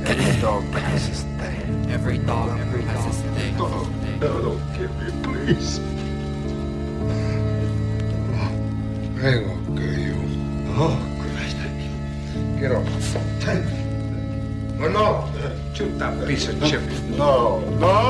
Every dog has his day. Every dog has his day. No, don't kill me, please. I won't kill you. Oh, Christ. Get off. Oh, no. Shoot that piece of chip. No.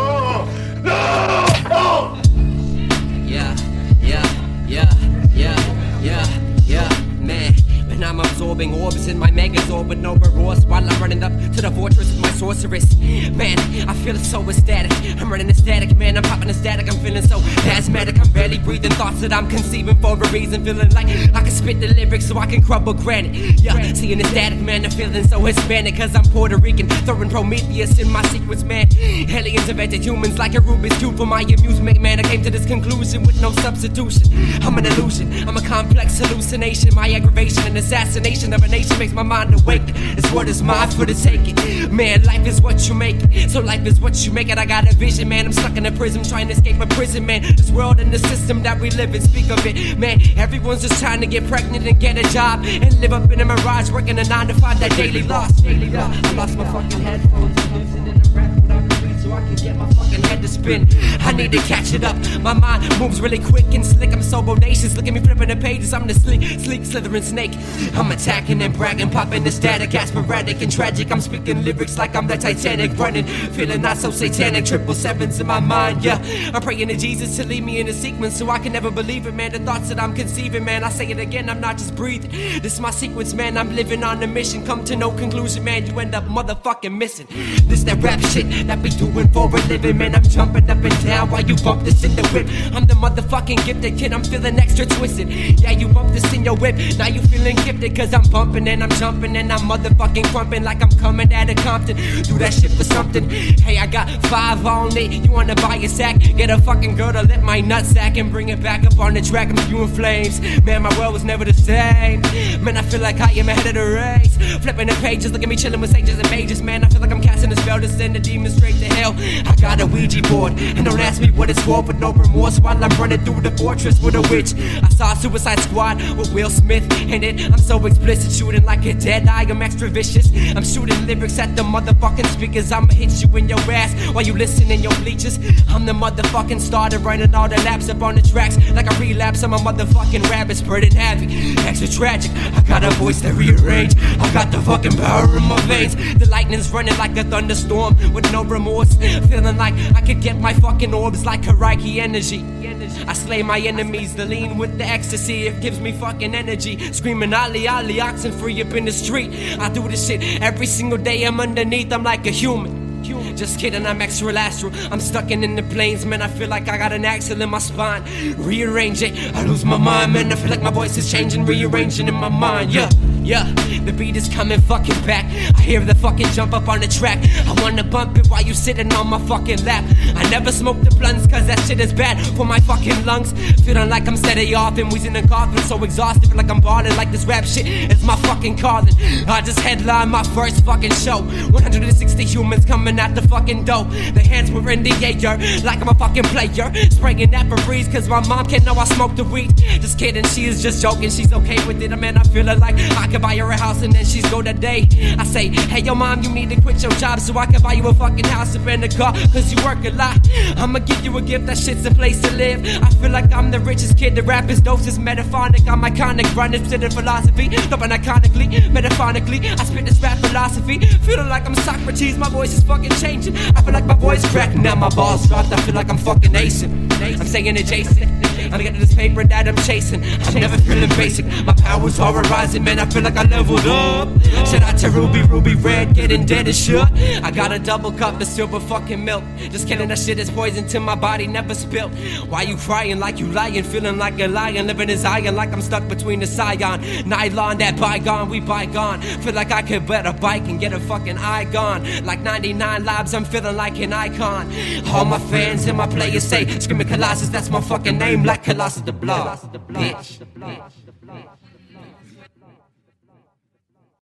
Yeah, man. When I'm absorbing orbs in my megazord with no remorse while I'm running up to the fortress with my sorceress. Man, I feel so ecstatic. I'm running ecstatic, man. I'm popping ecstatic. I'm feeling so asthmatic. I'm barely breathing thoughts that I'm conceiving for a reason. Feeling like I can spit the lyrics so I can crumble granite. Yeah, seeing ecstatic, man. I'm feeling so Hispanic cause I'm Puerto Rican. Throwing Prometheus in my sequence, man. Aliens invented humans like a Rubik's Cube for my amusement, man. I came to this conclusion with no substitution. I'm an illusion. I'm a complex hallucination. My aggravation and assassination of a nation makes my mind awake. This word is mine for the taking. Man, life is what you make it. So life is what you make it. I got a vision, man. I'm stuck in a prison trying to escape a prison, man. This world and the system that we live in, speak of it, man. Everyone's just trying to get pregnant and get a job and live up in a mirage, working a 9 to 5 that daily loss. I lost my fucking headphones. I'm losing in the rap without the beat so I can get my fucking head to spin. I need to catch it up. My mind moves really quick and slick. I'm so bodacious. Look at me flipping the pages. I'm the sleek, slithering snake. I'm attacking and bragging, popping the static, aspiratic and tragic. I'm speaking lyrics like I'm the Titanic, running, feeling not so satanic. 777s in my mind, yeah. I'm praying to Jesus to lead me in a sequence so I can never believe it, man. The thoughts that I'm conceiving, man. I say it again, I'm not just breathing. This is my sequence, man. I'm living on a mission. Come to no conclusion, man. You end up motherfucking missing. This that rap shit that be doing for a living, man. I'm jumping up and down while you bump this in the whip. I'm the motherfucking gifted kid. I'm feeling extra twisted. Yeah, you bump this in your whip. Now you feeling gifted cause I'm bumping and I'm jumping and I'm motherfucking crumping like I'm coming out of Compton. Do that shit for something. Hey, I got 5 on it. You wanna buy a sack? Get a fucking girl to let my nut sack and bring it back up on the track. I'm spewing flames. Man, my world was never the same. Man, I feel like I am ahead of the race. Flipping the pages, look at me chilling with sages and mages. Man, I feel like I'm casting a spell to send the demons straight to hell. I got a Ouija board and don't ask me what it's for, but no remorse while I'm running through the fortress with a witch. I saw Suicide Squad with Will Smith in it. I'm so explicit, shooting like a dead eye. I'm extra vicious. I'm shooting lyrics at the motherfucking speakers. I'ma hit you in your ass while you listen in your bleachers. I'm the motherfucking starter, running all the laps up on the tracks like a relapse. I'm a motherfucking rabbit, spreading havoc. Extra tragic. I got a voice that rearrange. I got the fucking power in my veins. The lightning's running like a thunderstorm with no remorse. Feeling like I could get my fucking orbs like Reiki energy. I slay my enemies, the lean with the ecstasy, it gives me fucking energy. Screaming Ali Ali, oxen free up in the street. I do this shit every single day, I'm underneath, I'm like a human. Just kidding, I'm extra astral. I'm stuck in the planes, man. I feel like I got an axle in my spine. Rearrange it, I lose my mind, man. I feel like my voice is changing, rearranging in my mind. Yeah, the beat is coming fucking back. I hear the fucking jump up on the track. I wanna bump it while you sitting on my fucking lap. I never smoke the blunts cause that shit is bad for my fucking lungs. Feeling like I'm steady off and wheezing and coughing. So exhausted, feel like I'm balling like this rap shit is my fucking calling. I just headlined my first fucking show. 160 humans coming out the fucking dough. Their hands were in the air like I'm a fucking player. Spraying that Febreze cause my mom can't know I smoke the weed. Just kidding, she is just joking, she's okay with it. Man, I feel like I could buy her a house and then she's go today. I say, hey yo mom, you need to quit your job so I can buy you a fucking house and a car cause you work a lot. I'ma give you a gift, that shit's a place to live. I feel like I'm the richest kid, the rap is doses metaphonic. I'm iconic, running to the philosophy, thumping iconically, metaphonically. I spit this rap philosophy, feeling like I'm Socrates, my voice is fucking changing. I feel like my voice cracking, now my balls dropped. I feel like I'm fucking acing. I'm saying adjacent. I'm getting this paper that I'm chasing. I'm never feeling basic. My powers are rising, man. I feel like I leveled up. Shout out to Ruby Red, getting dead as shit. I got a double cup of silver fucking milk. Just kidding, that shit is poison to my body, never spilt. Why you crying like you lying? Feeling like a lion, living as iron, like I'm stuck between the Scion. Nylon, that bygone, we bygone. Feel like I could bet a bike and get a fucking eye gone. Like 99 lives, I'm feeling like an icon. All my fans and my players say, screaming Colossus, that's my fucking name, like Colossus the Blood, bitch.